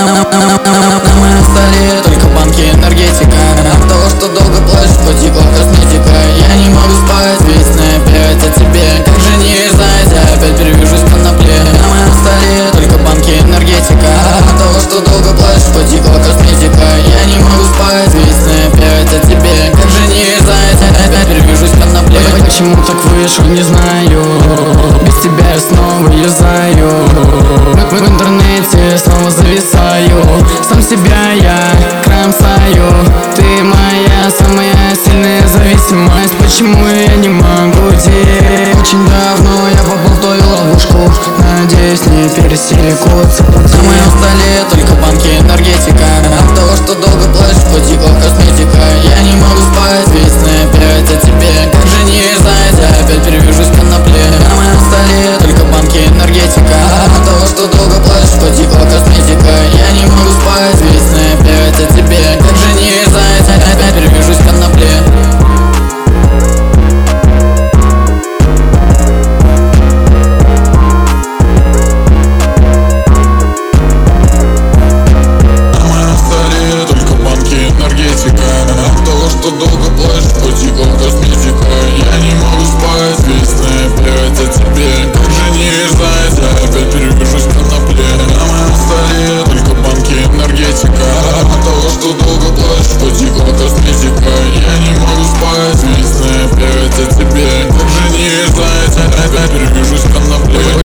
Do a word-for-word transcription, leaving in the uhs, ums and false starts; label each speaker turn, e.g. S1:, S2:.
S1: На моем столе только банки энергетика. От того, что долго плачешь, потекла косметика. Я не могу спать, ведь опять о тебе. Как же не знать, я опять перевяжусь в конопле. На моем столе только банки энергетика. От того, что долго плачешь, потекла косметика. Я не могу спать, ведь опять о тебе. Как же не знать, я опять перевяжусь в конопле.
S2: Почему так вышло, не знаю. Без тебя я снова юзаю. В, в интернете снова зависаю. Сам себя я кромсаю. Ты моя самая сильная зависимость. Почему я не могу тебе? Очень давно я попал в твою ловушку. Надеюсь, не пересекутся пути.
S1: На моем столе только банки энергетика. От того, что долго плачешь, потекла косметика.